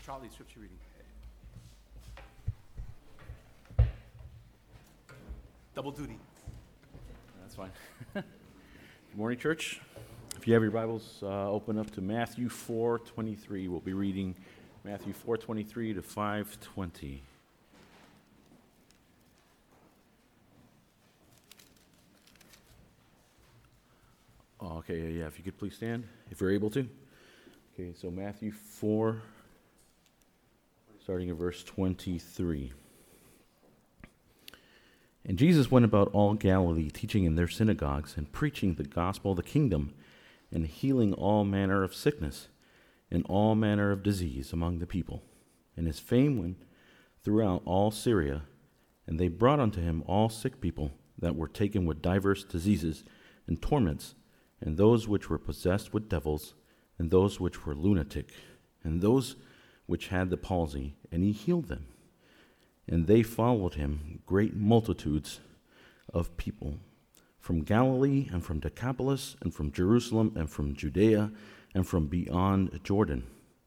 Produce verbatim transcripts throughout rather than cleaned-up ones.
Charlie, scripture reading. Double duty. That's fine. Good morning, church. If you have your Bibles, uh, open up to Matthew four twenty-three. We'll be reading Matthew four twenty-three to five twenty. Oh, okay, yeah, yeah, if you could please stand, if you're able to. Okay, so Matthew four, starting at verse twenty-three. And Jesus went about all Galilee, teaching in their synagogues and preaching the gospel of the kingdom and healing all manner of sickness and all manner of disease among the people. And his fame went throughout all Syria, and they brought unto him all sick people that were taken with divers diseases and torments, and those which were possessed with devils, and those which were lunatic, and those which had the palsy, and he healed them. And they followed him, great multitudes of people, from Galilee, and from Decapolis, and from Jerusalem, and from Judea, and from beyond Jordan.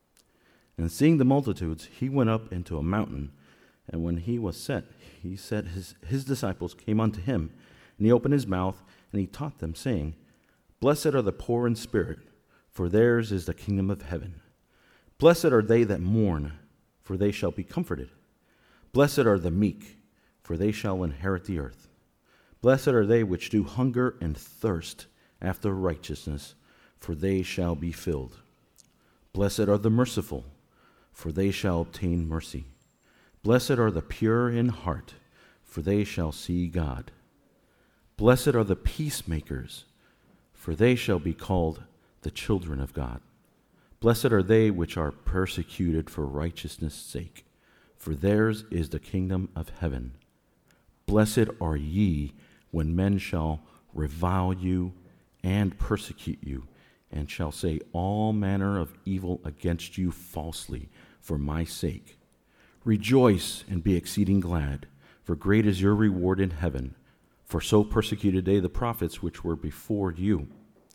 And seeing the multitudes, he went up into a mountain, and when he was set, he said his, his disciples came unto him, and he opened his mouth, and he taught them, saying, Blessed are the poor in spirit, for theirs is the kingdom of heaven. Blessed are they that mourn, for they shall be comforted. Blessed are the meek, for they shall inherit the earth. Blessed are they which do hunger and thirst after righteousness, for they shall be filled. Blessed are the merciful, for they shall obtain mercy. Blessed are the pure in heart, for they shall see God. Blessed are the peacemakers, for they shall be called the children of God. Blessed are they which are persecuted for righteousness' sake, for theirs is the kingdom of heaven. Blessed are ye when men shall revile you and persecute you, and shall say all manner of evil against you falsely for my sake. Rejoice and be exceeding glad, for great is your reward in heaven. For so persecuted they the prophets which were before you.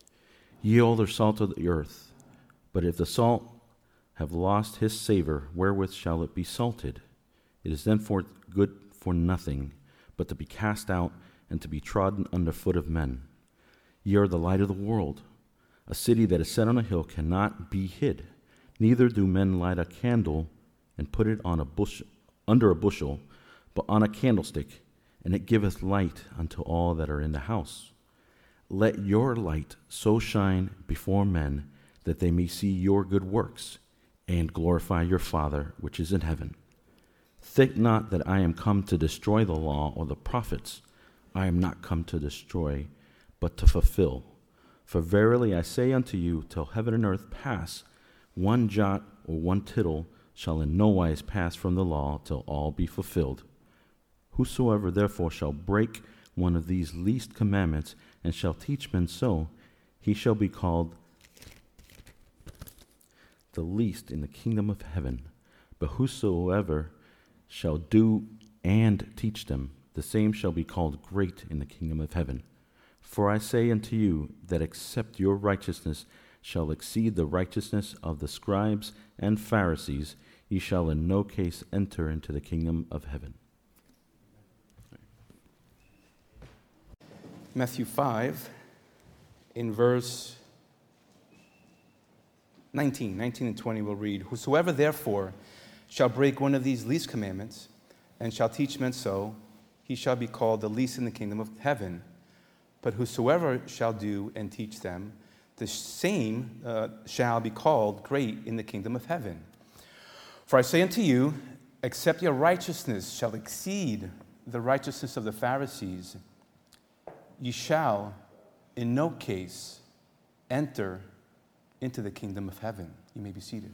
Ye all are salt of the earth, but if the salt have lost his savor, wherewith shall it be salted? It is thenceforth good for nothing, but to be cast out and to be trodden under foot of men. Ye are the light of the world. A city that is set on a hill cannot be hid. Neither do men light a candle and put it on a bush, under a bushel, but on a candlestick, and it giveth light unto all that are in the house. Let your light so shine before men that they may see your good works and glorify your Father which is in heaven. Think not that I am come to destroy the law or the prophets. I am not come to destroy, but to fulfill. For verily I say unto you, till heaven and earth pass, one jot or one tittle shall in no wise pass from the law till all be fulfilled. Whosoever therefore shall break one of these least commandments and shall teach men so, he shall be called the least in the kingdom of heaven. But whosoever shall do and teach them, the same shall be called great in the kingdom of heaven. For I say unto you that except your righteousness shall exceed the righteousness of the scribes and Pharisees, ye shall in no case enter into the kingdom of heaven. Matthew five, in verse nineteen, nineteen and twenty we'll read, Whosoever therefore shall break one of these least commandments, and shall teach men so, he shall be called the least in the kingdom of heaven. But whosoever shall do and teach them, the same uh, shall be called great in the kingdom of heaven. For I say unto you, except your righteousness shall exceed the righteousness of the Pharisees, ye shall in no case enter into the kingdom of heaven. You may be seated.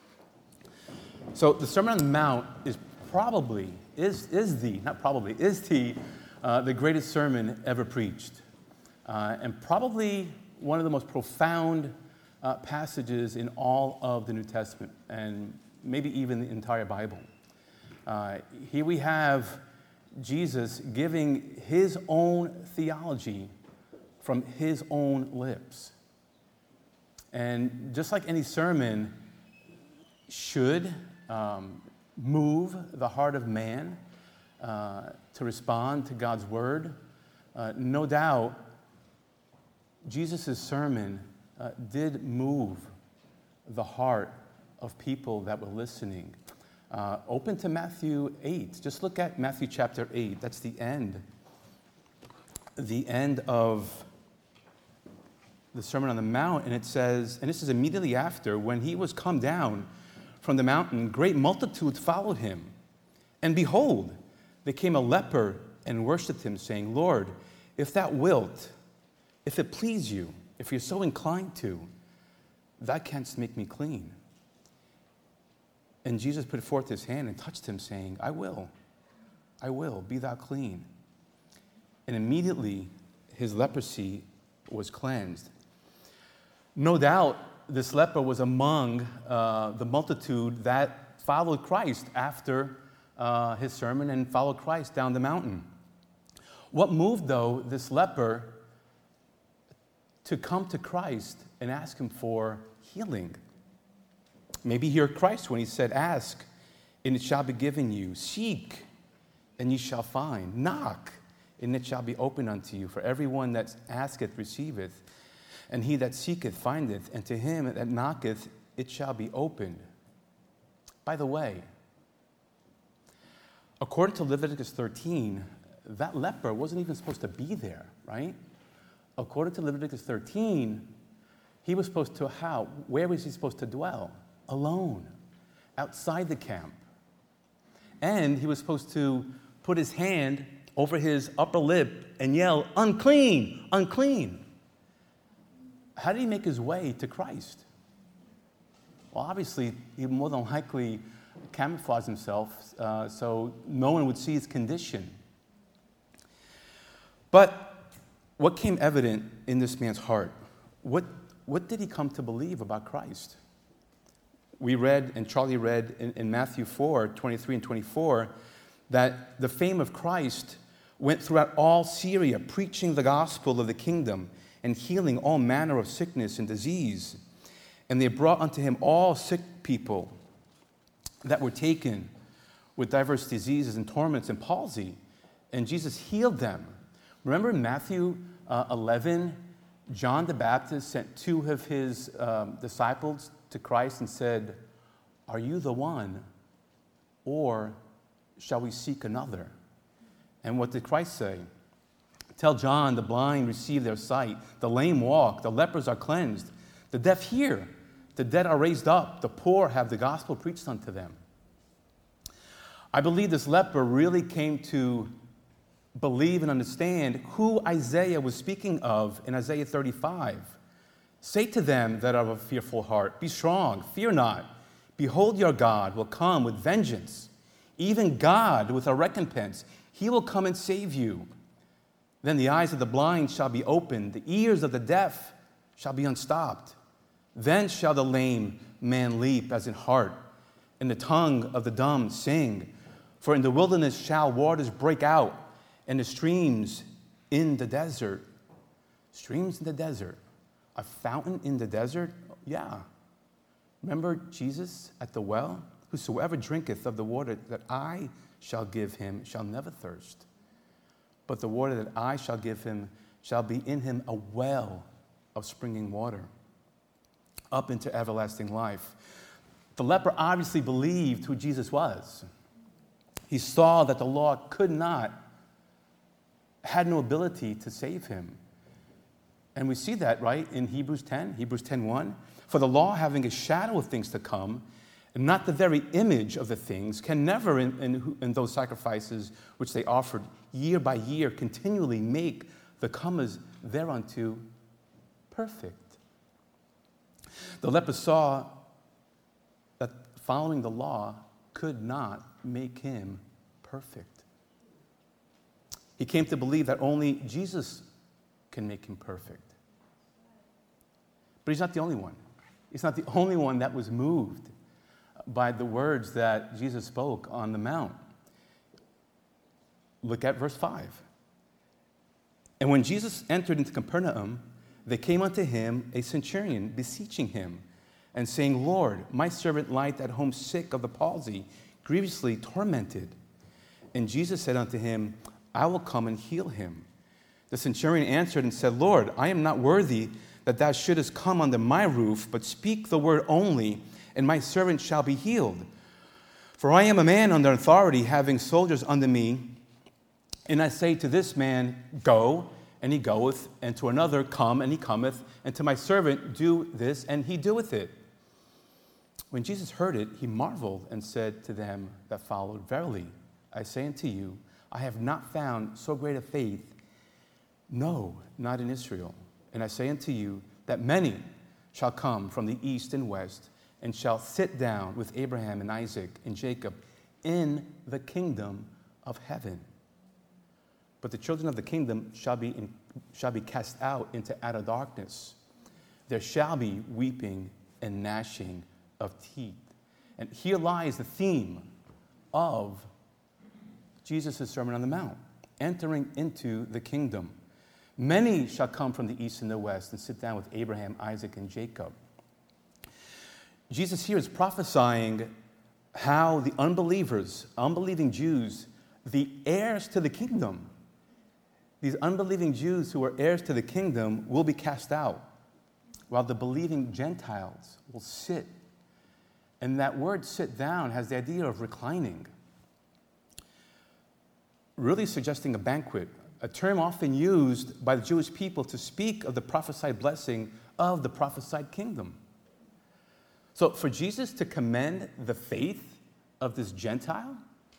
So the Sermon on the Mount is probably, is, is the, not probably, is the, uh, the greatest sermon ever preached. Uh, and probably one of the most profound uh, passages in all of the New Testament, and maybe even the entire Bible. Uh, here we have Jesus giving his own theology from his own lips. And just like any sermon, should um, move the heart of man uh, to respond to God's word. Uh, no doubt, Jesus' sermon uh, did move the heart of people that were listening. Uh, open to Matthew eight. Just look at Matthew chapter eight. That's the end. The end of the Sermon on the Mount. And it says, and this is immediately after, when he was come down from the mountain, great multitudes followed him. And behold, there came a leper and worshipped him, saying, Lord, if thou wilt, if it please you, if you're so inclined to, thou canst make me clean. And Jesus put forth his hand and touched him, saying, I will, I will, be thou clean. And immediately his leprosy was cleansed. No doubt this leper was among uh, the multitude that followed Christ after uh, his sermon and followed Christ down the mountain. What moved, though, this leper to come to Christ and ask him for healing? Maybe hear Christ when he said, ask, and it shall be given you. Seek, and ye shall find. Knock, and it shall be opened unto you. For everyone that asketh receiveth, and he that seeketh findeth, and to him that knocketh it shall be opened. By the way, according to Leviticus thirteen, that leper wasn't even supposed to be there, right? According to Leviticus thirteen, he was supposed to, how? Where was he supposed to dwell? Alone, outside the camp. And he was supposed to put his hand over his upper lip and yell, unclean, unclean. How did he make his way to Christ? Well, obviously, he more than likely camouflaged himself uh, so no one would see his condition. But what came evident in this man's heart? What, what did he come to believe about Christ? We read, and Charlie read in, in Matthew four, twenty-three and twenty-four, that the fame of Christ went throughout all Syria, preaching the gospel of the kingdom and healing all manner of sickness and disease. And they brought unto him all sick people that were taken with diverse diseases and torments and palsy, and Jesus healed them. Remember in Matthew uh, eleven, John the Baptist sent two of his um, disciples to Christ and said, are you the one, or shall we seek another? And what did Christ say? Tell John, the blind receive their sight, the lame walk, the lepers are cleansed, the deaf hear, the dead are raised up, the poor have the gospel preached unto them. I believe this leper really came to believe and understand who Isaiah was speaking of in Isaiah thirty-five. Say to them that are of a fearful heart, be strong, fear not. Behold, your God will come with vengeance, even God with a recompense. He will come and save you. Then the eyes of the blind shall be opened, the ears of the deaf shall be unstopped. Then shall the lame man leap as in heart, and the tongue of the dumb sing. For in the wilderness shall waters break out, and the streams in the desert. Streams in the desert. A fountain in the desert? Yeah. Remember Jesus at the well? Whosoever drinketh of the water that I shall give him shall never thirst. But the water that I shall give him shall be in him a well of springing water, up into everlasting life. The leper obviously believed who Jesus was. He saw that the law could not, had no ability to save him. And we see that, right, in Hebrews ten, Hebrews ten one. For the law, having a shadow of things to come, and not the very image of the things, can never, in, in, in those sacrifices which they offered year by year, continually make the comers thereunto perfect. The leper saw that following the law could not make him perfect. He came to believe that only Jesus can make him perfect. But he's not the only one. He's not the only one that was moved by the words that Jesus spoke on the mount. Look at verse five. And when Jesus entered into Capernaum, there came unto him a centurion beseeching him, and saying, Lord, my servant lieth at home sick of the palsy, grievously tormented. And Jesus said unto him, I will come and heal him. The centurion answered and said, Lord, I am not worthy that thou shouldest come under my roof, but speak the word only, and my servant shall be healed. For I am a man under authority, having soldiers under me. And I say to this man, go, and he goeth, and to another, come, and he cometh, and to my servant, do this, and he doeth it. When Jesus heard it, he marveled and said to them that followed, Verily, I say unto you, I have not found so great a faith, no, not in Israel. And I say unto you that many shall come from the east and west, and shall sit down with Abraham and Isaac and Jacob in the kingdom of heaven. But the children of the kingdom shall be, in, shall be cast out into outer darkness. There shall be weeping and gnashing of teeth. And here lies the theme of Jesus' Sermon on the Mount, entering into the kingdom. Many shall come from the east and the west and sit down with Abraham, Isaac, and Jacob. Jesus here is prophesying how the unbelievers, unbelieving Jews, the heirs to the kingdom, these unbelieving Jews who are heirs to the kingdom will be cast out, while the believing Gentiles will sit. And that word sit down has the idea of reclining, really suggesting a banquet, a term often used by the Jewish people to speak of the prophesied blessing of the prophesied kingdom. So for Jesus to commend the faith of this Gentile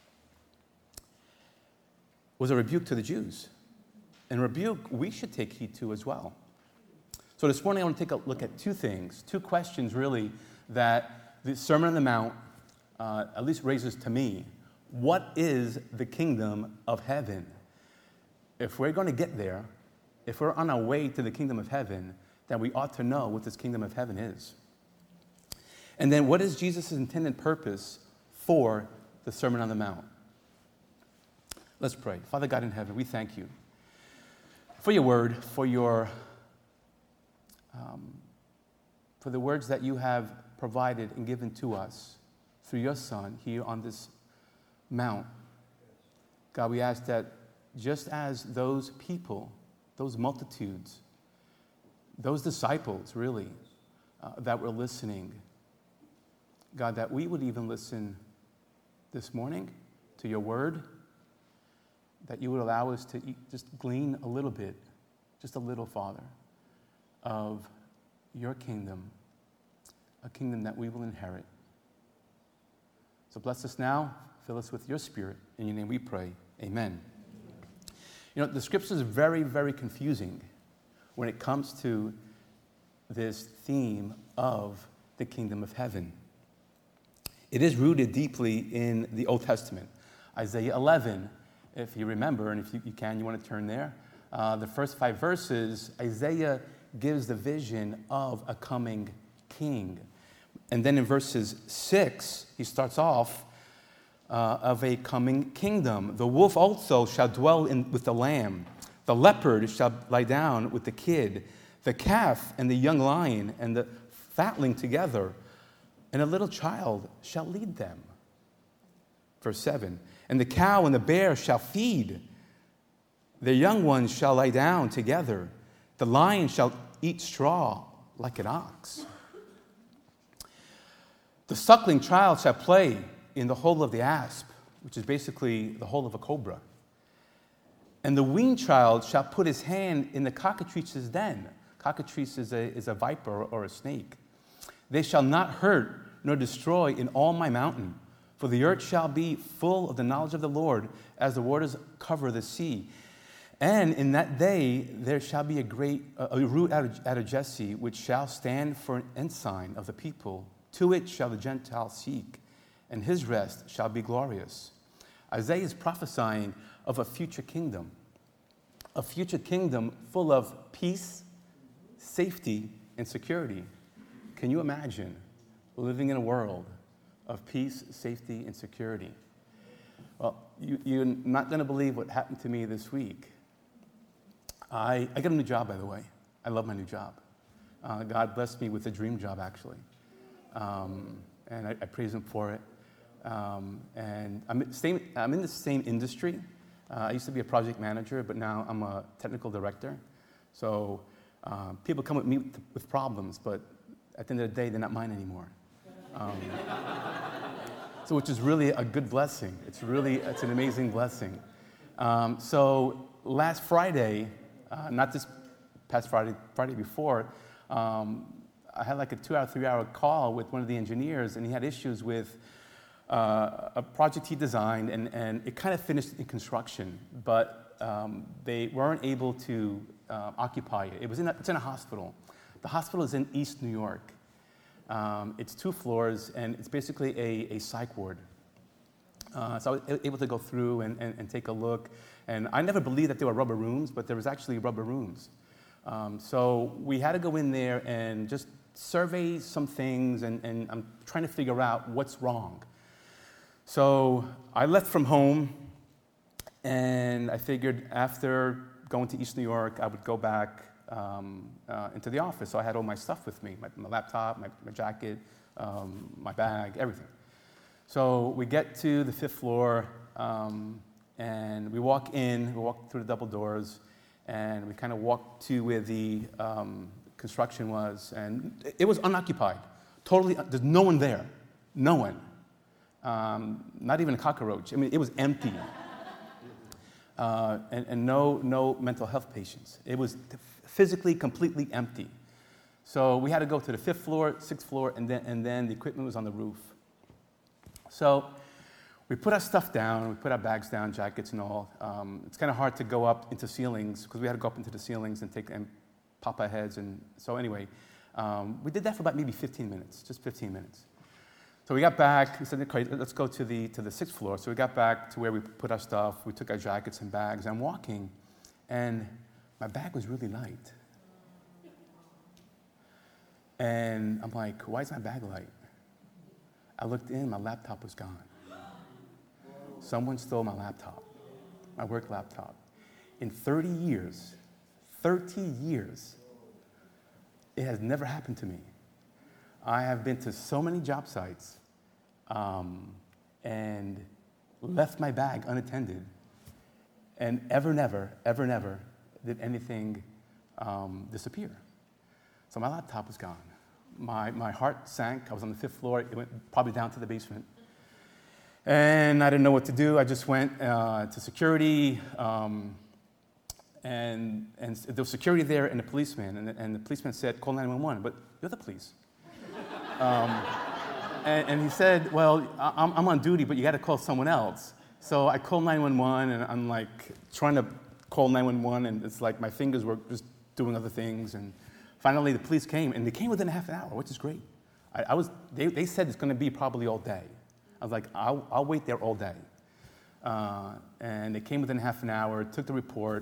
was a rebuke to the Jews. And a rebuke we should take heed to as well. So this morning I want to take a look at two things, two questions really that the Sermon on the Mount uh, at least raises to me. What is the kingdom of heaven? If we're going to get there, if we're on our way to the kingdom of heaven, then we ought to know what this kingdom of heaven is. And then what is Jesus' intended purpose for the Sermon on the Mount? Let's pray. Father God in heaven, we thank you for your word, for your um, for the words that you have provided and given to us through your Son here on this mount. God, we ask that just as those people, those multitudes, those disciples really, uh, that were listening, God, that we would even listen this morning to your word, that you would allow us to eat, just glean a little bit, just a little, Father, of your kingdom, a kingdom that we will inherit. So bless us now, fill us with your Spirit. In your name we pray, amen. You know, the scripture is very, very confusing when it comes to this theme of the kingdom of heaven. It is rooted deeply in the Old Testament. Isaiah eleven, if you remember, and if you, you can, you want to turn there. Uh, the first five verses, Isaiah gives the vision of a coming king. And then in verses six, he starts off uh, of a coming kingdom. The wolf also shall dwell in, with the lamb. The leopard shall lie down with the kid. The calf and the young lion and the fatling together. And a little child shall lead them. Verse seven, and the cow and the bear shall feed. Their young ones shall lie down together. The lion shall eat straw like an ox. The suckling child shall play in the hole of the asp, which is basically the hole of a cobra. And the weaned child shall put his hand in the cockatrice's den. Cockatrice is a, is a viper or a snake. They shall not hurt nor destroy in all my mountain, for the earth shall be full of the knowledge of the Lord as the waters cover the sea. And in that day there shall be a great a root out of, out of Jesse, which shall stand for an ensign of the people. To it shall the Gentiles seek, and his rest shall be glorious. Isaiah is prophesying of a future kingdom, a future kingdom full of peace, safety, and security. Can you imagine living in a world of peace, safety, and security? Well, you, you're not going to believe what happened to me this week. I, I got a new job, by the way. I love my new job. Uh, God blessed me with a dream job, actually. um, and I, I praise Him for it. Um, and I'm, same, I'm in the same industry. Uh, I used to be a project manager, but now I'm a technical director. So uh, people come with me with, with problems, but at the end of the day, they're not mine anymore. Um, so which is really a good blessing. It's really, it's an amazing blessing. Um, so last Friday, uh, not this past Friday, Friday before, um, I had like a two-hour, three-hour call with one of the engineers, and he had issues with uh, a project he designed, and, and it kind of finished in construction, but um, they weren't able to uh, occupy it. It was in a, it's in a hospital. The hospital is in East New York. Um, it's two floors, and it's basically a, a psych ward. Uh, so I was able to go through and, and, and take a look. And I never believed that there were rubber rooms, but there was actually rubber rooms. Um, so we had to go in there and just survey some things, and, and I'm trying to figure out what's wrong. So I left from home, and I figured after going to East New York, I would go back um, uh, into the office. So I had all my stuff with me, my, my laptop, my, my jacket, um, my bag, everything. So we get to the fifth floor, um, and we walk in, we walk through the double doors, and we kind of walk to where the um, construction was, and it was unoccupied. Totally, there's no one there, no one. Um, not even a cockroach. I mean, it was empty. Uh, and and no, no mental health patients. It was physically completely empty. So we had to go to the fifth floor, sixth floor, and then, and then the equipment was on the roof. So we put our stuff down, we put our bags down, jackets and all. Um, it's kind of hard to go up into ceilings, because we had to go up into the ceilings and take and pop our heads. And so anyway, um, we did that for about maybe fifteen minutes, just fifteen minutes. So we got back, we said, okay, let's go to the, to the sixth floor. So we got back to where we put our stuff, we took our jackets and bags. I'm walking, and my bag was really light. And I'm like, why is my bag light? I looked in, my laptop was gone. Someone stole my laptop, my work laptop. In thirty years, thirty years, it has never happened to me. I have been to so many job sites um, and left my bag unattended, and ever, never, ever, never did anything um, disappear. So my laptop was gone. My, my heart sank. I was on the fifth floor. It went probably down to the basement. And I didn't know what to do. I just went uh, to security, um, and, and there was security there and a policeman. And, and the policeman said, call nine one one, but you're the police. Um, and, and he said, well, I'm, I'm on duty, but you got to call someone else. So I called nine one one, and I'm like trying to call nine one one, and it's like my fingers were just doing other things. And finally, the police came, and they came within a half an hour, which is great. I, I was, they, they said it's going to be probably all day. I was like, I'll, I'll wait there all day. Uh, and they came within half an hour, took the report.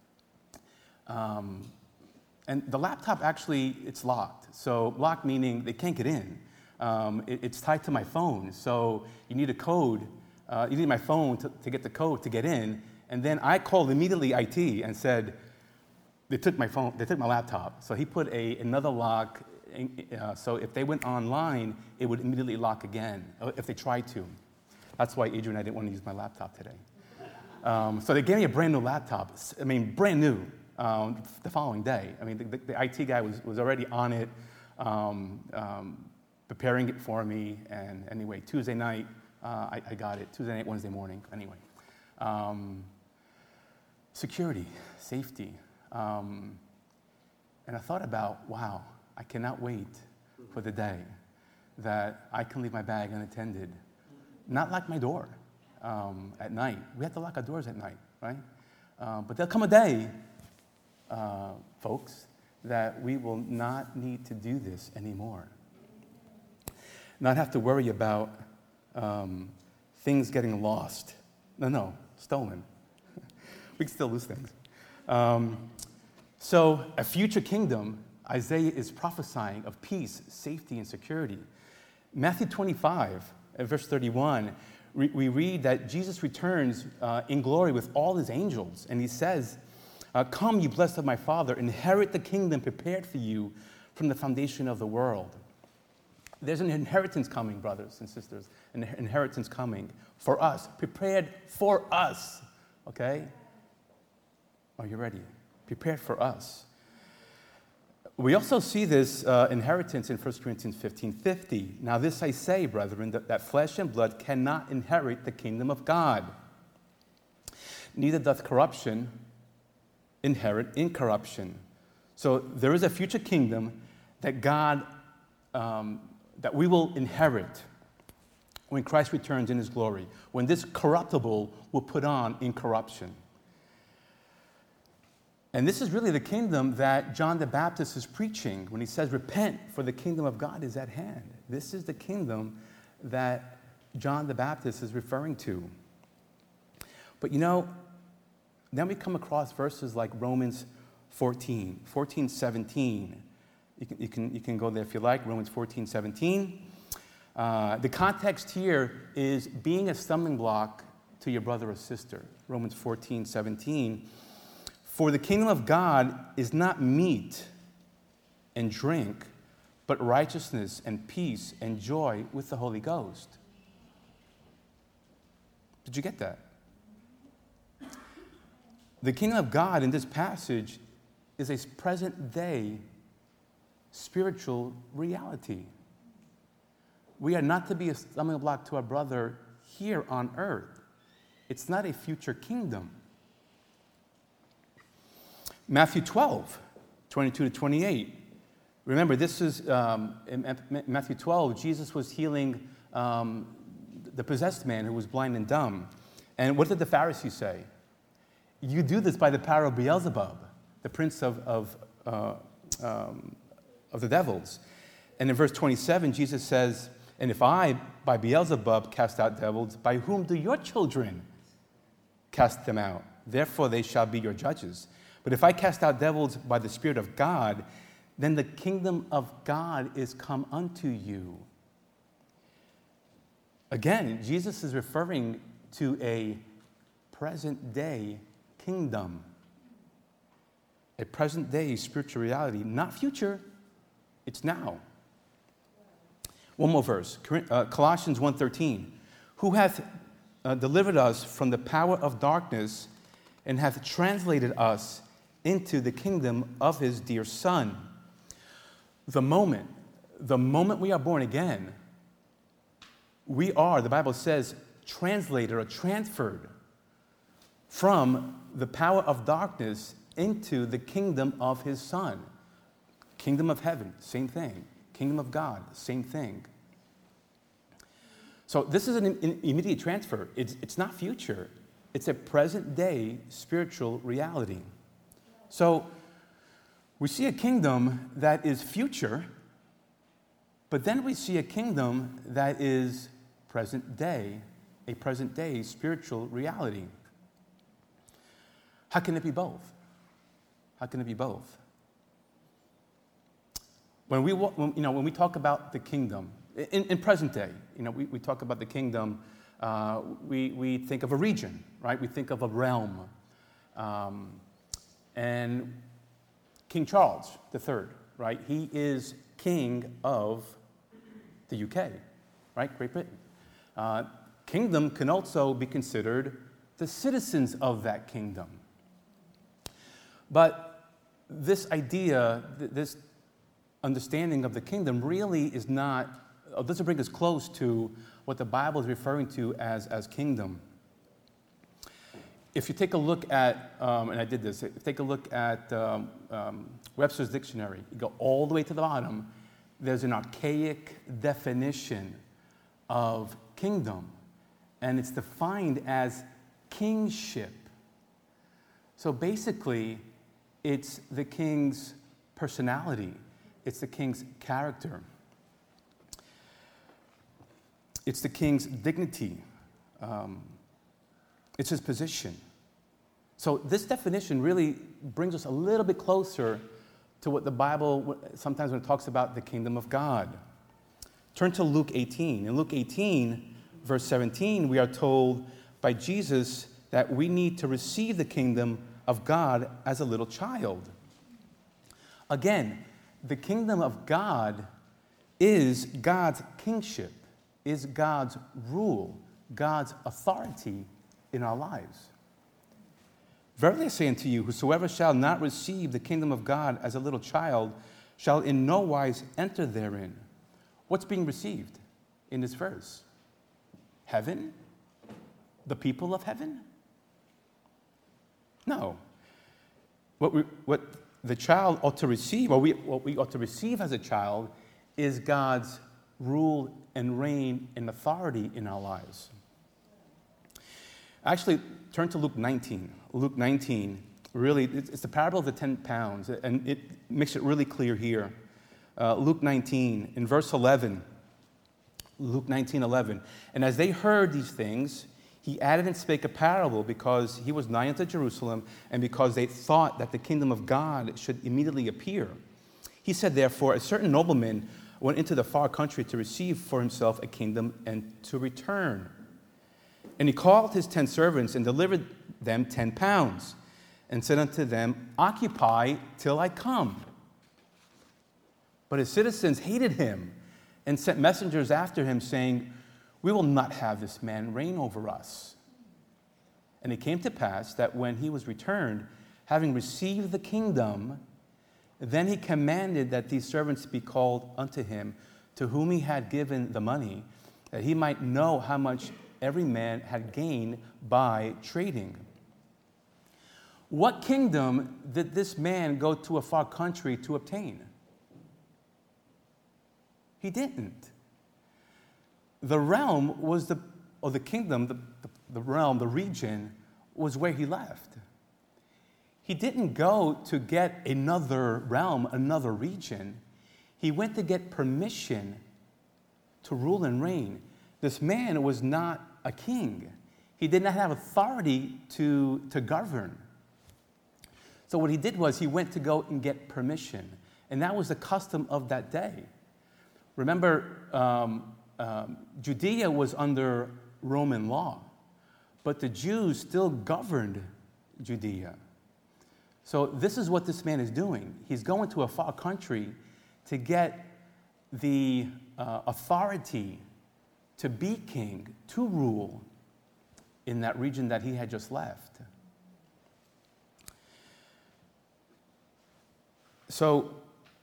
Um, and the laptop actually, it's locked. So locked meaning they can't get in. Um, it, it's tied to my phone. So you need a code. Uh, you need my phone to, to get the code to get in. And then I called immediately I T and said, they took my phone, they took my laptop. So he put a, another lock. Uh, so if they went online, it would immediately lock again, if they tried to. That's why Adrian and I didn't want to use my laptop today. Um, so they gave me a brand new laptop. I mean, brand new, um, the following day. I mean, the, the, the I T guy was, was already on it, um, um, preparing it for me. And anyway, Tuesday night, uh, I, I got it. Tuesday night, Wednesday morning, anyway. Um, security, safety. Um, and I thought about, wow, I cannot wait for the day that I can leave my bag unattended. Not lock my door um, at night. We have to lock our doors at night, right? Uh, but there'll come a day, uh, folks, that we will not need to do this anymore. Not have to worry about um, things getting lost. No, no, stolen. We can still lose things. Um, so a future kingdom, Isaiah is prophesying of peace, safety, and security. Matthew twenty-five, verse thirty-one, we, we read that Jesus returns uh, in glory with all his angels, and he says, uh, come, you blessed of my Father, inherit the kingdom prepared for you from the foundation of the world. There's an inheritance coming, brothers and sisters, an inheritance coming for us, prepared for us, okay? Are you ready? Prepared for us. We also see this uh, inheritance in First Corinthians fifteen fifty. Now this I say, brethren, that, that flesh and blood cannot inherit the kingdom of God. Neither doth corruption inherit incorruption. So there is a future kingdom that God, um, that we will inherit when Christ returns in his glory, when this corruptible will put on incorruption. And this is really the kingdom that John the Baptist is preaching when he says, repent, for the kingdom of God is at hand. This is the kingdom that John the Baptist is referring to. But you know, then we come across verses like Romans fourteen, fourteen, seventeen. You can, you can, you can go there if you like, Romans fourteen, seventeen. Uh, the context here is being a stumbling block to your brother or sister. Romans fourteen, seventeen. For the kingdom of God is not meat and drink, but righteousness and peace and joy with the Holy Ghost. Did you get that? The kingdom of God in this passage is a present day spiritual reality. We are not to be a stumbling block to our brother here on earth. It's not a future kingdom. Matthew twelve, twenty-two to twenty-eight. Remember, this is um, in Matthew twelve, Jesus was healing um, the possessed man who was blind and dumb. And what did the Pharisees say? You do this by the power of Beelzebub, the prince of, of, uh, um, of the devils. And in verse twenty-seven, Jesus says, and if I, by Beelzebub, cast out devils, by whom do your children cast them out? Therefore they shall be your judges. But if I cast out devils by the Spirit of God, then the kingdom of God is come unto you. Again, Jesus is referring to a present day kingdom, a present day spiritual reality, not future, it's now. One more verse, uh, Colossians one thirteen. Who hath uh, delivered us from the power of darkness and hath translated us into the kingdom of his dear Son. The moment, the moment we are born again, we are, the Bible says, translated or transferred from the power of darkness into the kingdom of his Son. Kingdom of heaven, same thing. Kingdom of God, same thing. So this is an, an immediate transfer. It's, it's not future. It's a present day spiritual reality. So we see a kingdom that is future, but then we see a kingdom that is present day, a present day spiritual reality. How can it be both? How can it be both? When we, when, you know, when we talk about the kingdom, in, in present day, you know, we, we talk about the kingdom, uh, we, we think of a region, right? We think of a realm. Um, and King Charles the Third, right? He is king of the U K, right? Great Britain. Uh, kingdom can also be considered the citizens of that kingdom. But this idea, this understanding of the kingdom really is not, it doesn't bring us close to what the Bible is referring to as, as kingdom. If you take a look at, um, and I did this, take a look at um, um, Webster's Dictionary, you go all the way to the bottom, there's an archaic definition of kingdom, and it's defined as kingship. So basically, it's the king's personality, it's the king's character, it's the king's dignity, um, it's his position. So this definition really brings us a little bit closer to what the Bible sometimes when it talks about the kingdom of God. Turn to Luke eighteen. In Luke eighteen, verse seventeen, we are told by Jesus that we need to receive the kingdom of God as a little child. Again, the kingdom of God is God's kingship, is God's rule, God's authority in our lives. Verily I say unto you, whosoever shall not receive the kingdom of God as a little child shall in no wise enter therein. What's being received in this verse? Heaven? The people of heaven? No. What, we, what the child ought to receive, or we, what we ought to receive as a child, is God's rule and reign and authority in our lives. Actually, turn to Luke nineteen. Luke nineteen, really, it's the parable of the ten pounds, and it makes it really clear here. Uh, Luke nineteen, in verse eleven, Luke nineteen, eleven. And as they heard these things, he added and spake a parable, because he was nigh unto Jerusalem, and because they thought that the kingdom of God should immediately appear. He said, therefore, a certain nobleman went into the far country to receive for himself a kingdom and to return. And he called his ten servants and delivered them ten pounds, and said unto them, occupy till I come. But his citizens hated him and sent messengers after him, saying, we will not have this man reign over us. And it came to pass that when he was returned, having received the kingdom, then he commanded that these servants be called unto him, to whom he had given the money, that he might know how much every man had gained by trading. What kingdom did this man go to a far country to obtain? He didn't. The realm was the, or the kingdom, the, the, the realm, the region, was where he left. He didn't go to get another realm, another region. He went to get permission to rule and reign. This man was not a king. He did not have authority to, to govern. So what he did was he went to go and get permission. And that was the custom of that day. Remember, um, um, Judea was under Roman law, but the Jews still governed Judea. So this is what this man is doing. He's going to a far country to get the uh, authority to be king, to rule in that region that he had just left. So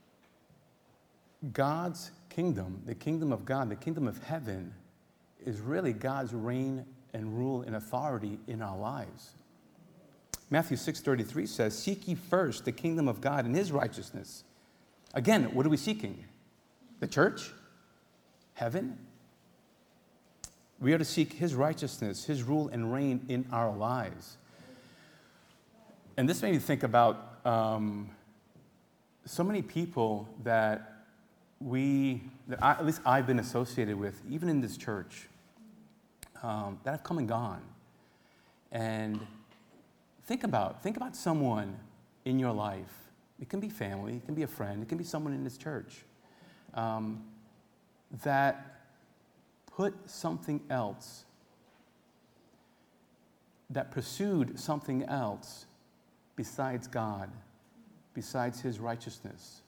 God's kingdom, the kingdom of God, the kingdom of heaven, is really God's reign and rule and authority in our lives. Matthew six thirty-three says, seek ye first the kingdom of God and his righteousness. Again, what are we seeking? The church? Heaven? We are to seek his righteousness, his rule and reign in our lives. And this made me think about um, so many people that we, that I, at least I've been associated with, even in this church, um, that have come and gone. And think about, think about someone in your life. It can be family, it can be a friend, it can be someone in this church um, that put something else, that pursued something else besides God, besides his righteousness.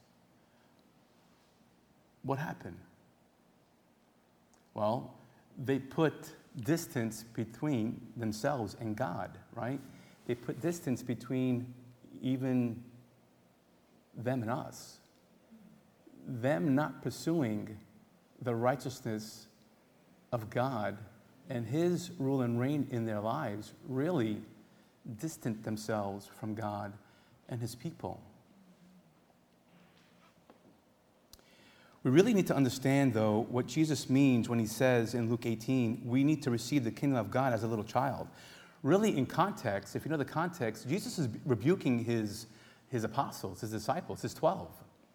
What happened? Well, they put distance between themselves and God, right? They put distance between even them and us. Them not pursuing the righteousness of God and his rule and reign in their lives really distant themselves from God and his people. We really need to understand, though, what Jesus means when he says in Luke eighteen, we need to receive the kingdom of God as a little child. Really, in context, if you know the context, Jesus is rebuking his, his apostles, his disciples, his twelve.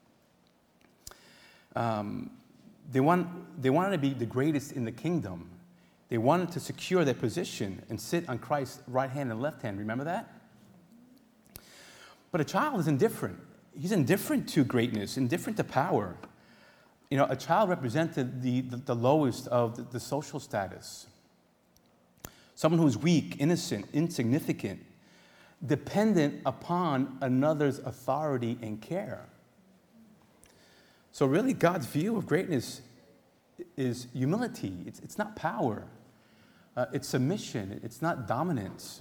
Um, they, want, they wanted to be the greatest in the kingdom. They wanted to secure their position and sit on Christ's right hand and left hand. Remember that? But a child is indifferent. He's indifferent to greatness, indifferent to power. You know, a child represented the, the, the lowest of the, the social status. Someone who's weak, innocent, insignificant, dependent upon another's authority and care. So really, God's view of greatness is humility. It's, it's not power. Uh, it's submission. It's not dominance.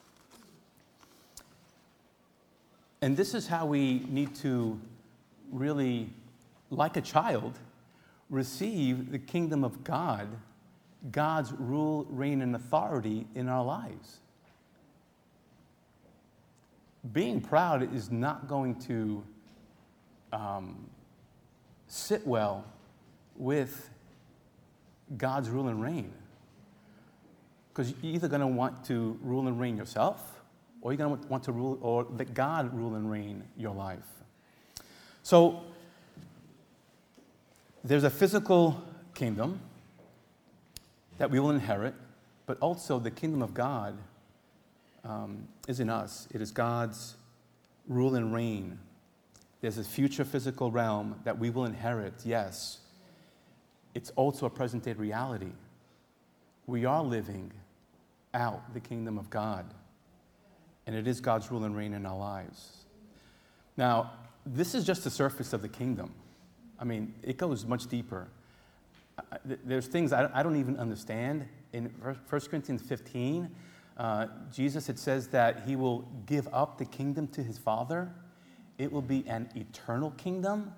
And this is how we need to really, like a child, receive the kingdom of God, God's rule, reign, and authority in our lives. Being proud is not going to um, sit well with God's rule and reign. Because you're either going to want to rule and reign yourself, or you're going to want to rule, or let God rule and reign your life. So, there's a physical kingdom that we will inherit, but also the kingdom of God um, is in us. It is God's rule and reign. There's a future physical realm that we will inherit, yes. It's also a present-day reality. We are living out the kingdom of God, and it is God's rule and reign in our lives. Now, this is just the surface of the kingdom. I mean, it goes much deeper. There's things I don't even understand. In First Corinthians fifteen, uh, Jesus, it says that he will give up the kingdom to his Father. It will be an eternal kingdom.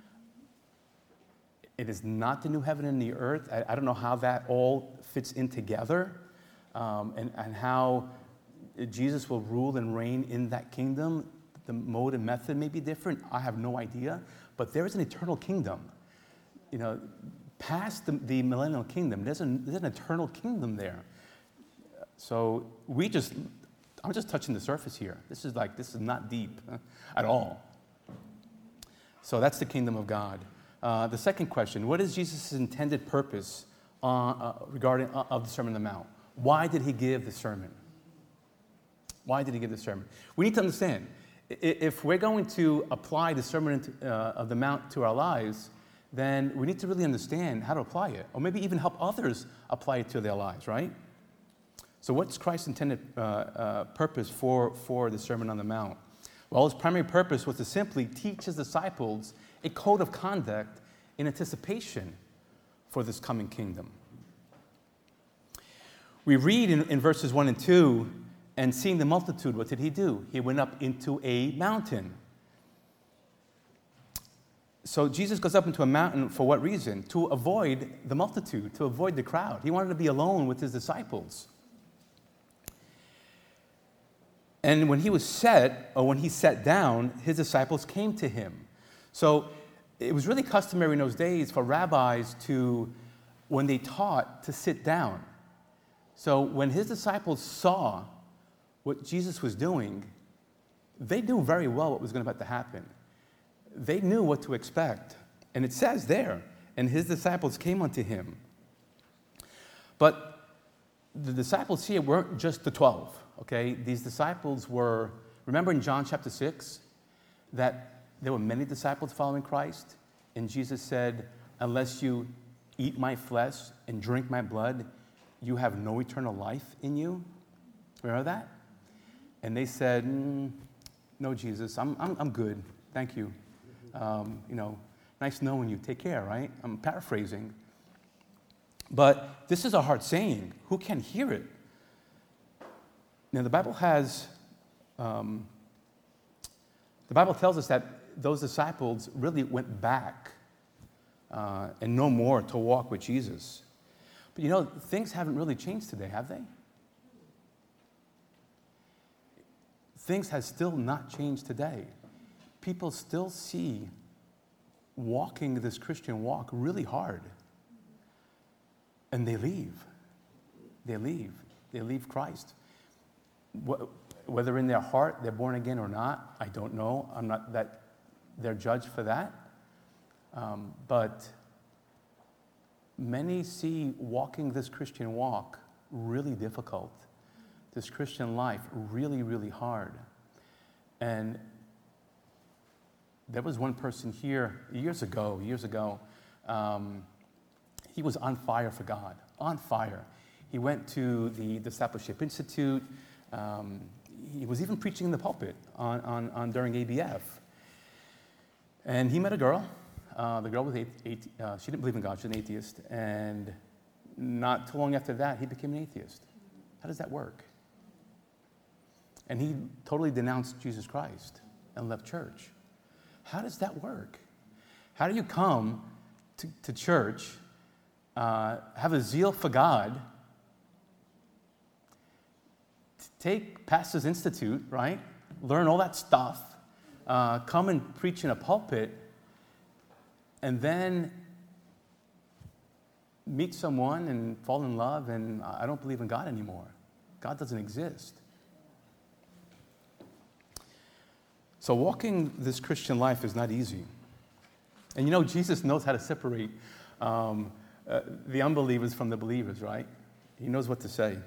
It is not the new heaven and the earth. I, I don't know how that all fits in together, um, and, and how Jesus will rule and reign in that kingdom. The mode and method may be different. I have no idea. But there is an eternal kingdom. You know, past the, the millennial kingdom, there's an, there's an eternal kingdom there. So we just, I'm just touching the surface here. This is like, this is not deep at all. So that's the kingdom of God. Uh, the second question, what is Jesus' intended purpose uh, uh, regarding uh, of the Sermon on the Mount? Why did he give the sermon? Why did he give the sermon? We need to understand, if we're going to apply the Sermon uh, of the Mount to our lives, then we need to really understand how to apply it, or maybe even help others apply it to their lives, right? So what's Christ's intended uh, uh, purpose for, for the Sermon on the Mount? Well, his primary purpose was to simply teach his disciples a code of conduct in anticipation for this coming kingdom. We read in, in verses one and two, and seeing the multitude, what did he do? He went up into a mountain. So Jesus goes up into a mountain for what reason? To avoid the multitude, to avoid the crowd. He wanted to be alone with his disciples. And when he was set, or when he sat down, his disciples came to him. So it was really customary in those days for rabbis to, when they taught, to sit down. So when his disciples saw what Jesus was doing, they knew very well what was going to about to happen. They knew what to expect. And it says there, and his disciples came unto him. But the disciples here weren't just the twelve, okay? These disciples were, remember in John chapter six, that there were many disciples following Christ, and Jesus said, unless you eat my flesh and drink my blood, you have no eternal life in you. Remember that? And they said, mm, no, Jesus, I'm, I'm, I'm good. Thank you. Um, you know, nice knowing you. Take care, right? I'm paraphrasing. But this is a hard saying. Who can hear it? Now, the Bible has, um, the Bible tells us that those disciples really went back uh, and no more to walk with Jesus. But you know, things haven't really changed today, have they? Things have still not changed today. People still see walking this Christian walk really hard. And they leave. They leave. They leave Christ. Whether in their heart they're born again or not, I don't know. I'm not that they're judged for that. Um, but many see walking this Christian walk really difficult. This Christian life really, really hard. And there was one person here years ago, years ago, um, he was on fire for God, on fire. He went to the Discipleship Institute. Um, he was even preaching in the pulpit on, on, on during A B F. And he met a girl. uh, the girl was athe- athe- uh, she didn't believe in God. She was an atheist. And not too long after that, he became an atheist. How does that work? And he totally denounced Jesus Christ and left church. How does that work? How do you come to, to church, uh, have a zeal for God, take Pastors Institute, right? Learn all that stuff, uh, come and preach in a pulpit, and then meet someone and fall in love, and I don't believe in God anymore. God doesn't exist. So walking this Christian life is not easy. And you know, Jesus knows how to separate um, uh, the unbelievers from the believers, right? He knows what to say.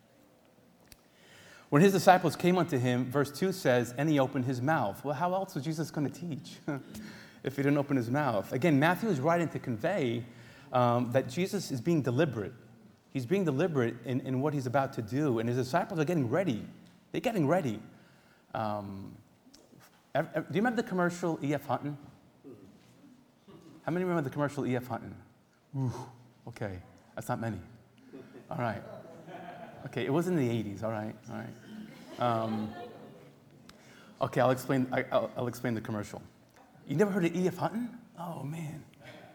When his disciples came unto him, verse two says, and he opened his mouth. Well, how else was Jesus going to teach if he didn't open his mouth? Again, Matthew is writing to convey um, that Jesus is being deliberate. He's being deliberate in, in what he's about to do, and his disciples are getting ready. They're getting ready. Um, do you remember the commercial E F. Hutton? How many remember the commercial E F. Hutton? Ooh, okay, that's not many. All right. Okay, it was in the eighties, all right, all right. Um, okay, I'll explain, I, I'll, I'll explain the commercial. You never heard of E F. Hutton? Oh, man.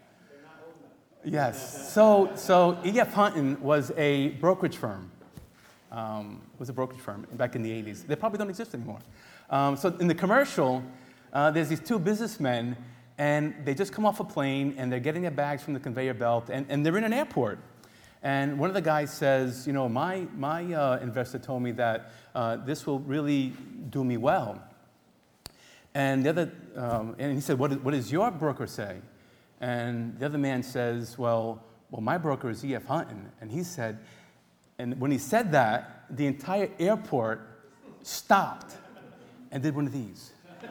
Yes, so, so E F. Hutton was a brokerage firm. Um, was a brokerage firm back in the eighties. They probably don't exist anymore. Um, so in the commercial, uh, there's these two businessmen, and they just come off a plane, and they're getting their bags from the conveyor belt, and, and they're in an airport. And one of the guys says, you know, my, my uh, investor told me that uh, this will really do me well. And the other, um, and he said, what, is, what does your broker say? And the other man says, well, well, my broker is E F. Hutton. And he said, and when he said that, the entire airport stopped and did one of these.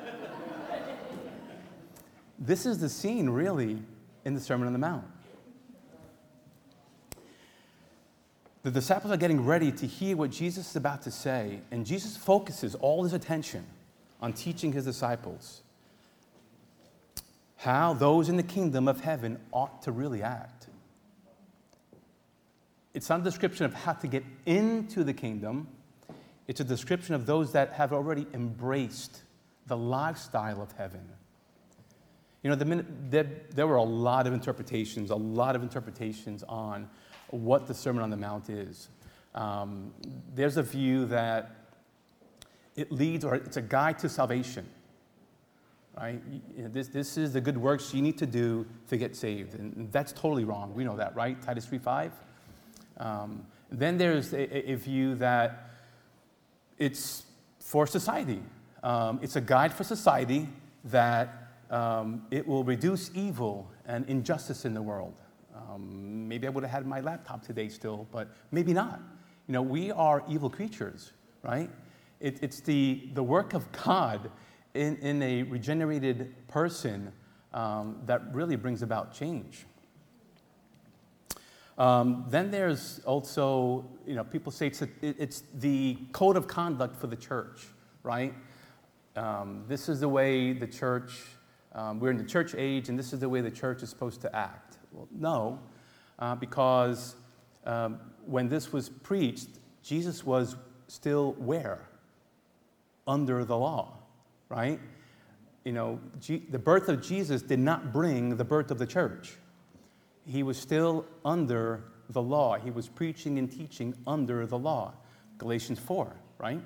This is the scene, really, in the Sermon on the Mount. The disciples are getting ready to hear what Jesus is about to say, and Jesus focuses all his attention on teaching his disciples how those in the kingdom of heaven ought to really act. It's not a description of how to get into the kingdom. It's a description of those that have already embraced the lifestyle of heaven. You know, the minute, there, there were a lot of interpretations, a lot of interpretations on what the Sermon on the Mount is. Um, there's a view that it leads, or it's a guide to salvation, right? This, this is the good works you need to do to get saved, and that's totally wrong. We know that, right? Titus three five. Um, then there's a, a view that it's for society. Um, it's a guide for society that um, it will reduce evil and injustice in the world. Um, maybe I would have had my laptop today still, but maybe not. You know, we are evil creatures, right? It, it's the, the work of God in, in a regenerated person um, that really brings about change. Um, then there's also, you know, people say it's, a, it's the code of conduct for the church, right? Um, this is the way the church, um, we're in the church age, and this is the way the church is supposed to act. Well, no, uh, because um, when this was preached, Jesus was still where? Under the law, right? You know, G- the birth of Jesus did not bring the birth of the church. He was still under the law. He was preaching and teaching under the law. Galatians four, right?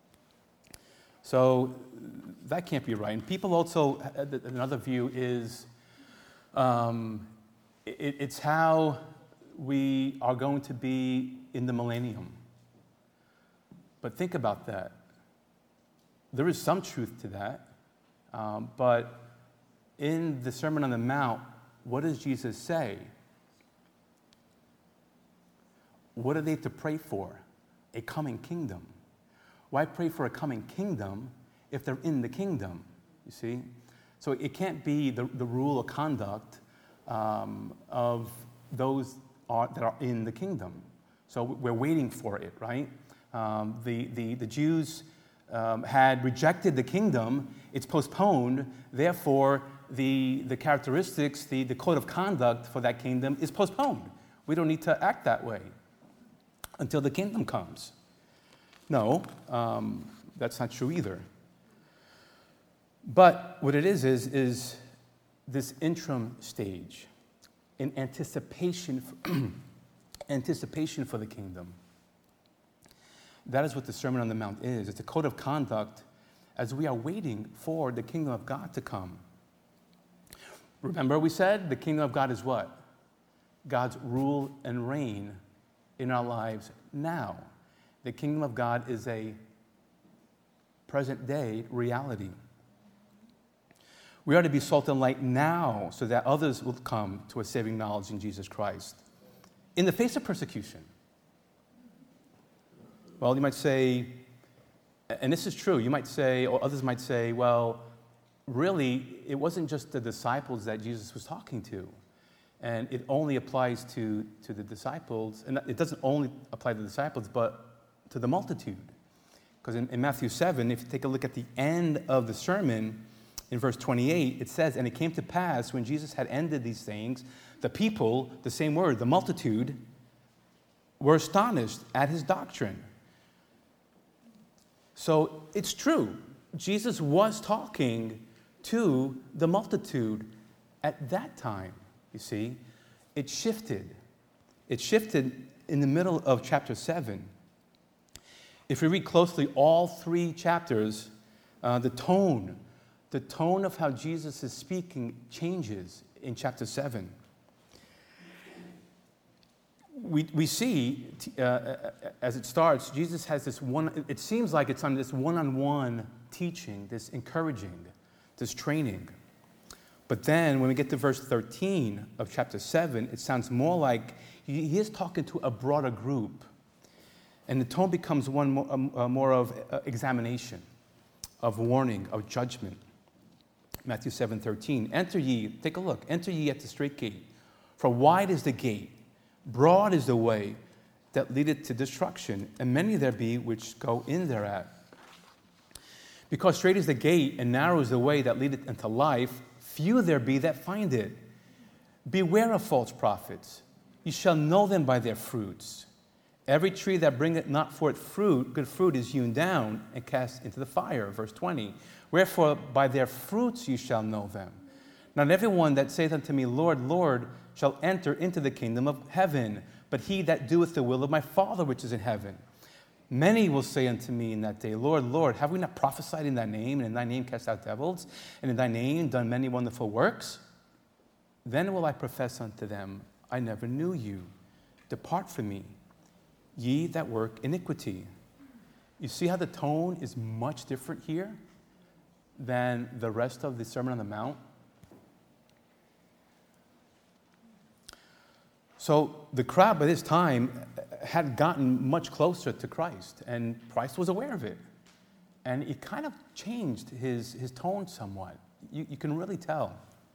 So that can't be right. And people also, another view is, um, it, it's how we are going to be in the millennium. But think about that. There is some truth to that. Um, but in the Sermon on the Mount, what does Jesus say? What are they to pray for? A coming kingdom. Why pray for a coming kingdom if they're in the kingdom? You see? So it can't be the, the rule of conduct um, of those are, that are in the kingdom. So we're waiting for it, right? Um, the, the, the Jews um, had rejected the kingdom. It's postponed. Therefore, the, the characteristics, the, the code of conduct for that kingdom is postponed. We don't need to act that way until the kingdom comes. No, um, that's not true either. But what it is, is, is this interim stage in anticipation for, anticipation for the kingdom. That is what the Sermon on the Mount is. It's a code of conduct as we are waiting for the kingdom of God to come. Remember we said the kingdom of God is what? God's rule and reign in our lives now. The kingdom of God is a present day reality. We are to be salt and light now so that others will come to a saving knowledge in Jesus Christ in the face of persecution. Well, you might say, and this is true, you might say, or others might say, well, really, it wasn't just the disciples that Jesus was talking to. And it only applies to, to the disciples, and it doesn't only apply to the disciples, but to the multitude. Because in, in Matthew seven, if you take a look at the end of the sermon, in verse twenty-eight, it says, "And it came to pass when Jesus had ended these things, the people," the same word, the multitude, "were astonished at his doctrine." So it's true. Jesus was talking to the multitude at that time, you see. It shifted. It shifted in the middle of chapter seven. If we read closely all three chapters, uh, the tone, the tone of how Jesus is speaking changes in chapter seven. We, we see, uh, as it starts, Jesus has this one, it seems like it's on this one-on-one teaching, this encouraging, this training. But then when we get to verse thirteen of chapter seven, it sounds more like he, he is talking to a broader group. And the tone becomes one more, um, uh, more of uh, examination, of warning, of judgment. Matthew seven thirteen, "Enter ye," take a look, "enter ye at the strait gate, for wide is the gate, broad is the way that leadeth to destruction, and many there be which go in thereat. Because strait is the gate, and narrow is the way that leadeth unto life, few there be that find it. Beware of false prophets. Ye shall know them by their fruits. Every tree that bringeth not forth fruit, good fruit, is hewn down and cast into the fire." Verse twenty, "Wherefore by their fruits ye shall know them. Not everyone that saith unto me, Lord, Lord, shall enter into the kingdom of heaven, but he that doeth the will of my Father which is in heaven. Many will say unto me in that day, Lord, Lord, have we not prophesied in thy name, and in thy name cast out devils, and in thy name done many wonderful works? Then will I profess unto them, I never knew you. Depart from me, ye that work iniquity." You see how the tone is much different here than the rest of the Sermon on the Mount? So the crowd by this time had gotten much closer to Christ, and Christ was aware of it. And it kind of changed his, his tone somewhat. You, you can really tell.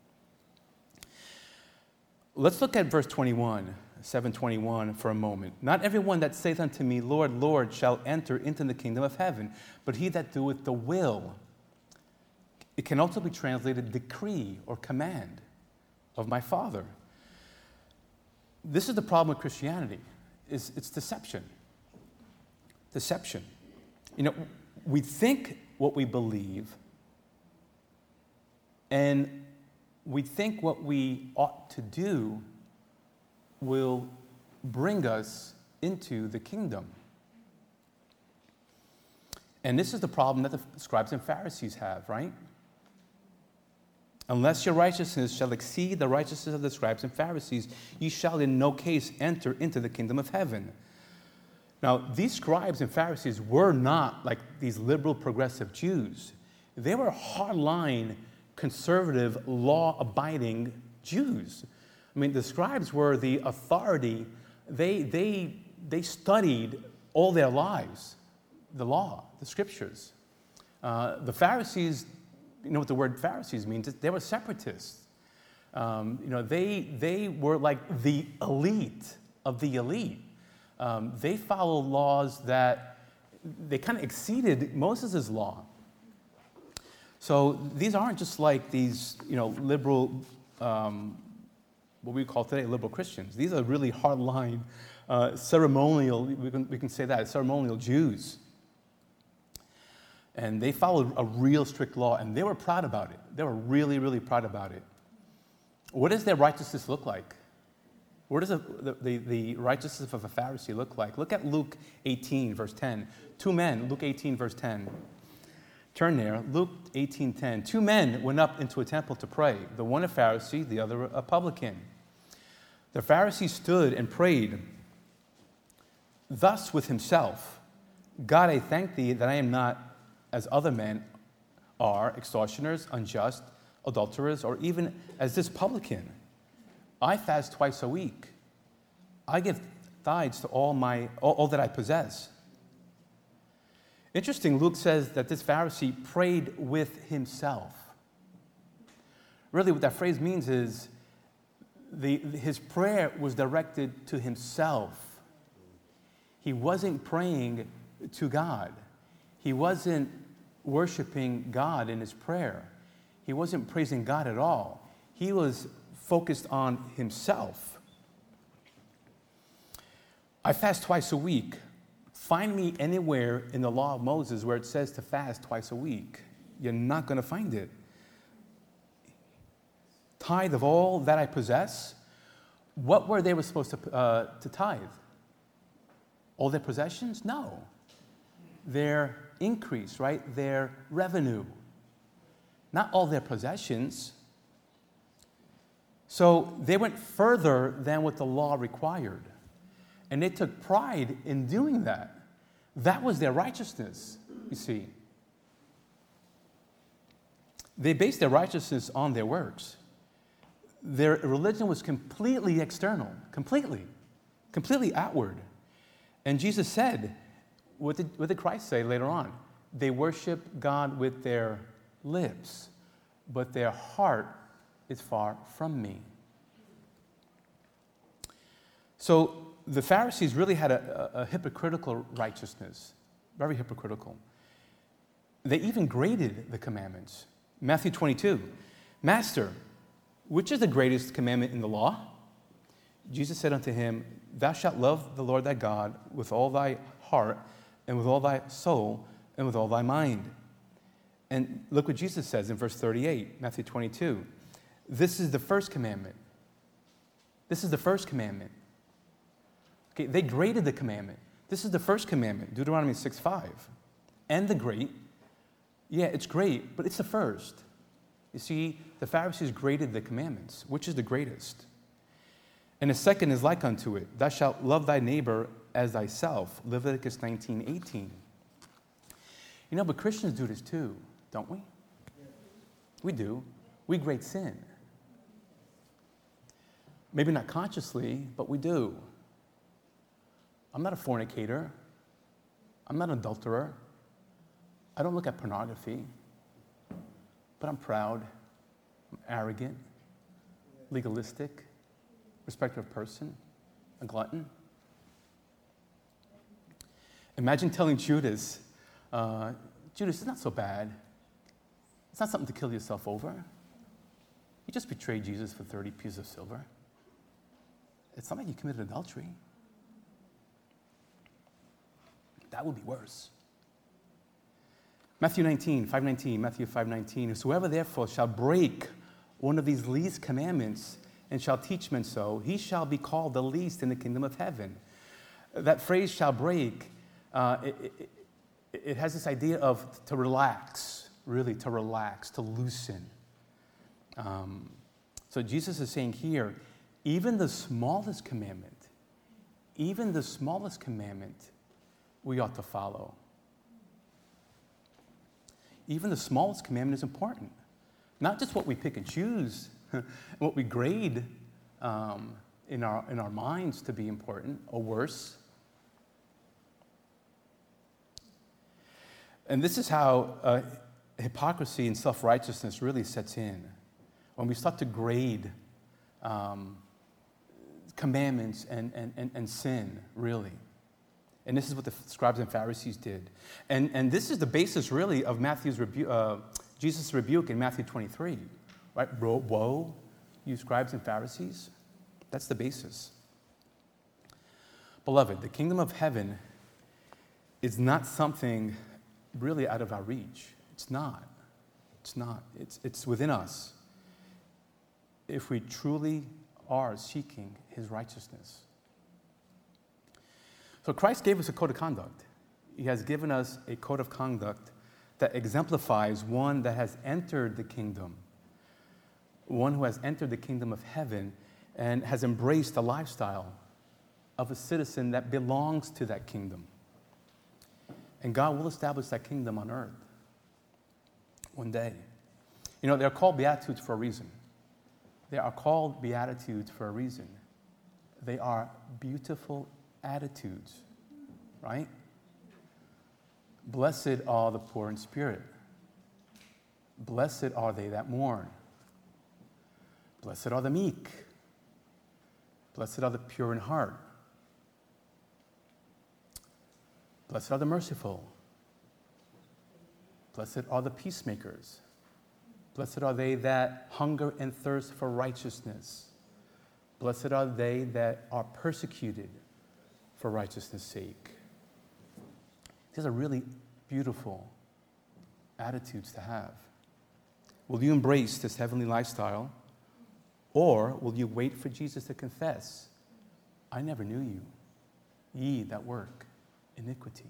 Let's look at verse twenty-one, seven twenty-one for a moment. "Not everyone that saith unto me, Lord, Lord, shall enter into the kingdom of heaven, but he that doeth the will." It can also be translated decree or command of my Father. This is the problem with Christianity, is it's deception. Deception. You know, we think what we believe, and we think what we ought to do will bring us into the kingdom. And this is the problem that the scribes and Pharisees have, right? "Unless your righteousness shall exceed the righteousness of the scribes and Pharisees, ye shall in no case enter into the kingdom of heaven." Now, these scribes and Pharisees were not like these liberal progressive Jews. They were hardline, conservative, law-abiding Jews. I mean, the scribes were the authority. They, they, they studied all their lives, the law, the scriptures. Uh, the Pharisees, you know what the word Pharisees means? They were separatists. Um, you know, they, they were like the elite of the elite. Um, they followed laws that they kind of exceeded Moses' law. So these aren't just like these, you know, liberal, um, what we call today liberal Christians. These are really hardline, uh, ceremonial, we can, we can say that, ceremonial Jews. And they followed a real strict law, and they were proud about it. They were really, really proud about it. What does their righteousness look like? What does the, the, the righteousness of a Pharisee look like? Look at Luke eighteen, verse ten. Two men, Luke eighteen, verse ten. Turn there, Luke eighteen ten. Two men went up into a temple to pray, the one a Pharisee, the other a publican. The Pharisee stood and prayed thus with himself, God, I thank thee that I am not as other men are, extortioners, unjust, adulterers, or even as this publican. I fast twice a week. I give tithes to all my all, all that I possess. Interesting, Luke says that this Pharisee prayed with himself. Really, what that phrase means is the, his prayer was directed to himself. He wasn't praying to God. He wasn't worshiping God in his prayer. He wasn't praising God at all. He was focused on himself. I fast twice a week. Find me anywhere in the law of Moses where it says to fast twice a week. You're not going to find it. Tithe of all that I possess. What were they were supposed to, uh, to tithe? All their possessions? No. Their increase, right? Their revenue. Not all their possessions. So they went further than what the law required. And they took pride in doing that. That was their righteousness, you see. They based their righteousness on their works. Their religion was completely external, completely, completely outward. And Jesus said, what did, what did Christ say later on? They worship God with their lips, but their heart is far from me. So the Pharisees really had a, a, a hypocritical righteousness, very hypocritical. They even graded the commandments. Matthew twenty-two, Master, which is the greatest commandment in the law? Jesus said unto him, Thou shalt love the Lord thy God with all thy heart, and with all thy soul, and with all thy mind. And look what Jesus says in verse thirty-eight, Matthew twenty-two. This is the first commandment. This is the first commandment. Okay, they graded the commandment. This is the first commandment, Deuteronomy six five. And the great. Yeah, it's great, but it's the first. You see, the Pharisees graded the commandments. Which is the greatest? And the second is like unto it. Thou shalt love thy neighbor as thyself. Leviticus nineteen eighteen. You know, but Christians do this too, don't we? We do. We grade sin. Maybe not consciously, but we do. I'm not a fornicator. I'm not an adulterer. I don't look at pornography. But I'm proud. I'm arrogant. Legalistic. Respecter of person. A glutton. Imagine telling Judas, uh, Judas, it's not so bad. It's not something to kill yourself over. You just betrayed Jesus for thirty pieces of silver. It's not like you committed adultery. That would be worse. Matthew nineteen, five nineteen, Matthew five nineteen. Whosoever therefore shall break one of these least commandments and shall teach men so, he shall be called the least in the kingdom of heaven. That phrase shall break, uh, it, it, it has this idea of to relax, really to relax, to loosen. Um, so Jesus is saying here, even the smallest commandment, even the smallest commandment, we ought to follow. Even the smallest commandment is important. Not just what we pick and choose, what we grade um, in our in our minds to be important, or worse. And this is how uh, hypocrisy and self-righteousness really sets in. When we start to grade um, commandments and, and, and, and sin, really. And this is what the scribes and Pharisees did. And, and this is the basis, really, of Matthew's rebu- uh, Jesus' rebuke in Matthew twenty-three, right? Woe, you scribes and Pharisees. That's the basis. Beloved, the kingdom of heaven is not something really out of our reach. It's not. It's not. It's, it's within us if we truly are seeking his righteousness. So Christ gave us a code of conduct. He has given us a code of conduct that exemplifies one that has entered the kingdom, one who has entered the kingdom of heaven and has embraced a lifestyle of a citizen that belongs to that kingdom. And God will establish that kingdom on earth one day. You know, they're called Beatitudes for a reason. They are called Beatitudes for a reason. They are beautiful attitudes, right? Blessed are the poor in spirit. Blessed are they that mourn. Blessed are the meek. Blessed are the pure in heart. Blessed are the merciful. Blessed are the peacemakers. Blessed are they that hunger and thirst for righteousness. Blessed are they that are persecuted for righteousness' sake. These are really beautiful attitudes to have. Will you embrace this heavenly lifestyle, or will you wait for Jesus to confess, I never knew you, ye that work iniquity?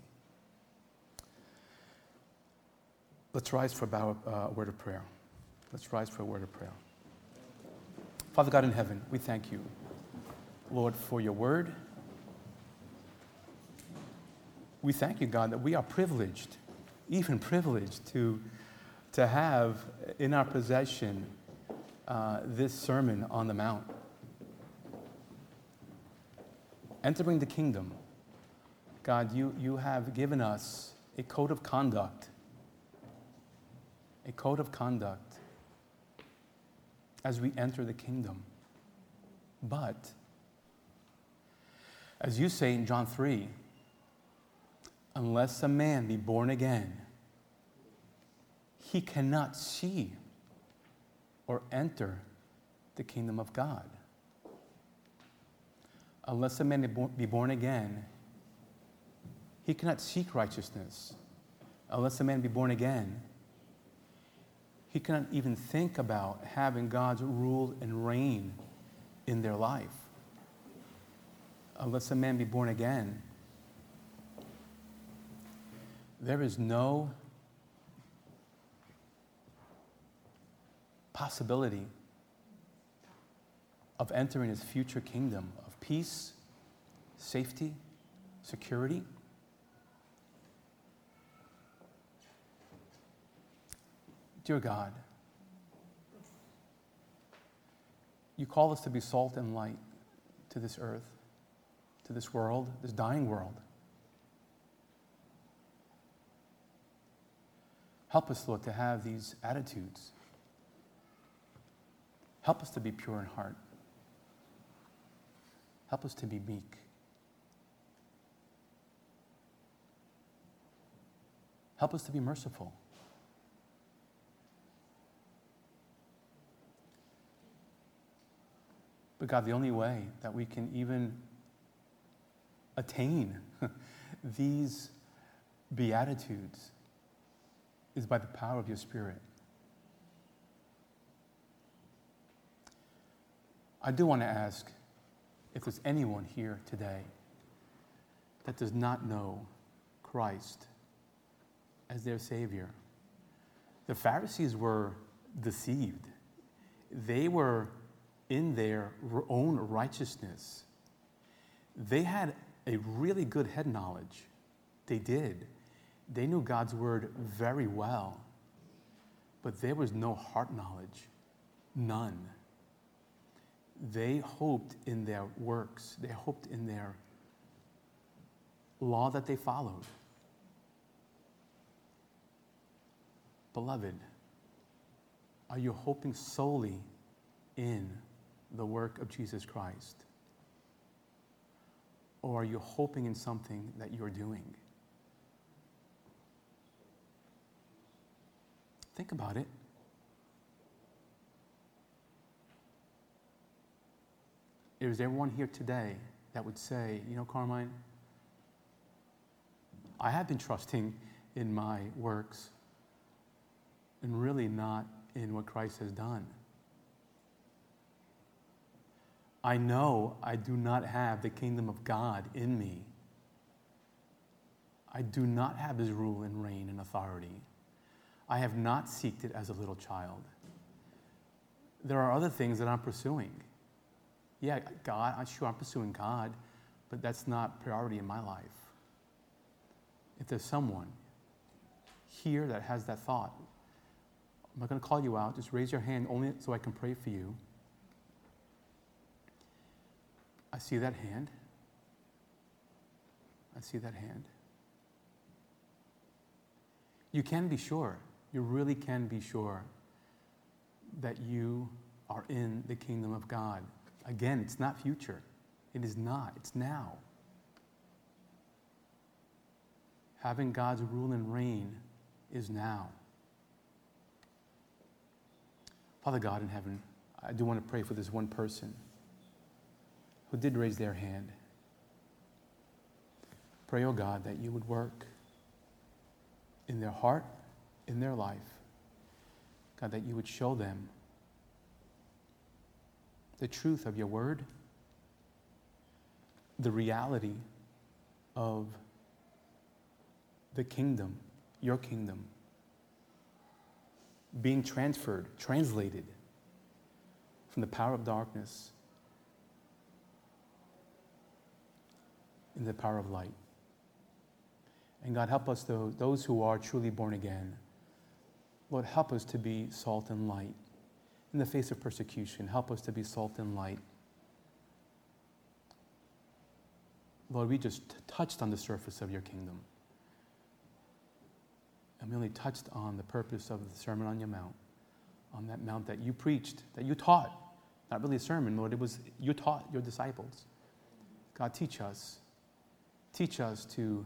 Let's rise for a, bow, uh, a word of prayer. Let's rise for a word of prayer. Father God in heaven, we thank you, Lord, for your word. We thank you, God, that we are privileged, even privileged, to, to have in our possession uh, this Sermon on the Mount. Entering the kingdom, God, you, you have given us a code of conduct, a code of conduct as we enter the kingdom. But, as you say in John three, unless a man be born again, he cannot see or enter the kingdom of God. Unless a man be born again, he cannot seek righteousness. Unless a man be born again, he cannot even think about having God's rule and reign in their life. Unless a man be born again, there is no possibility of entering his future kingdom of peace, safety, security. Dear God, you call us to be salt and light to this earth, to this world, this dying world. Help us, Lord, to have these attitudes. Help us to be pure in heart. Help us to be meek. Help us to be merciful. But God, the only way that we can even attain these beatitudes is by the power of your Spirit. I do want to ask if there's anyone here today that does not know Christ as their Savior. The Pharisees were deceived. They were in their own righteousness. They had a really good head knowledge. They did. They knew God's word very well, but there was no heart knowledge, none. They hoped in their works. They hoped in their law that they followed. Beloved, are you hoping solely in the work of Jesus Christ? Or are you hoping in something that you're doing? Think about it. Is there one here today that would say, you know, Carmine, I have been trusting in my works and really not in what Christ has done. I know I do not have the kingdom of God in me. I do not have his rule and reign and authority. I have not sought it as a little child. There are other things that I'm pursuing. Yeah, God, I'm sure I'm pursuing God, but that's not priority in my life. If there's someone here that has that thought, I'm not going to call you out. Just raise your hand only so I can pray for you. I see that hand. I see that hand. You can be sure, you really can be sure that you are in the kingdom of God. Again, it's not future. It is not. It's now. Having God's rule and reign is now. Father God in heaven, I do want to pray for this one person who did raise their hand. Pray, oh God, that you would work in their heart, in their life. God, that you would show them the truth of your word, the reality of the kingdom, your kingdom, being transferred, translated from the power of darkness into the power of light. And God, help us, though, those who are truly born again. Lord, help us to be salt and light. In the face of persecution, help us to be salt and light. Lord, we just t- touched on the surface of your kingdom. And we only touched on the purpose of the Sermon on your Mount, on that mount that you preached, that you taught. Not really a sermon, Lord, it was you taught your disciples. God, teach us. Teach us to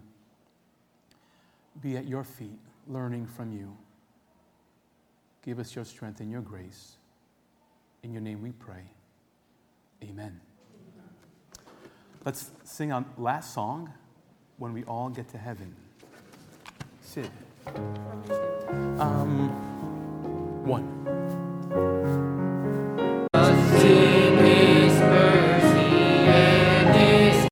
be at your feet, learning from you. Give us your strength and your grace. In your name we pray. Amen. Let's sing our last song, When We All Get to Heaven. Sid. Um, one.